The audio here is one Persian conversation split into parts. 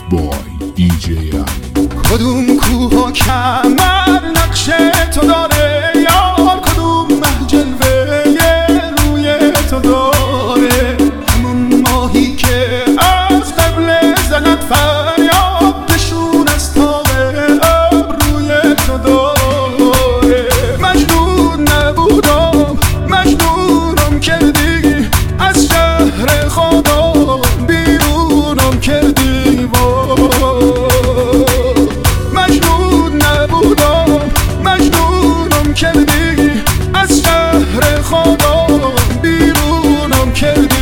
بای دیجی علی. کدوم کوه و کمر نقش تو داره یار، کدوم مه جلوه روی تو داره، همون ماهی که از قبل زند فریاد نشون از تاب ابروی تو داره. مجنون نبودم مجنونم کردی، از شهر خدا بیرونم کردی. مجنون نبودم مجنونم کردی، از شهر خدا بیرونم کردی.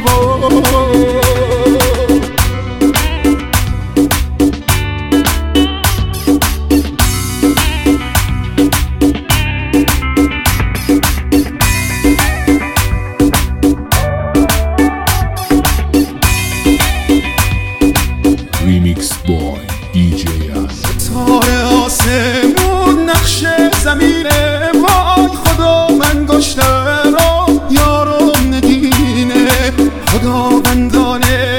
ریمیکس بای دیجی علی. ستاره آسمون نقش زمینه، وای خدا من گشته را یارم نگینه. خداوندانه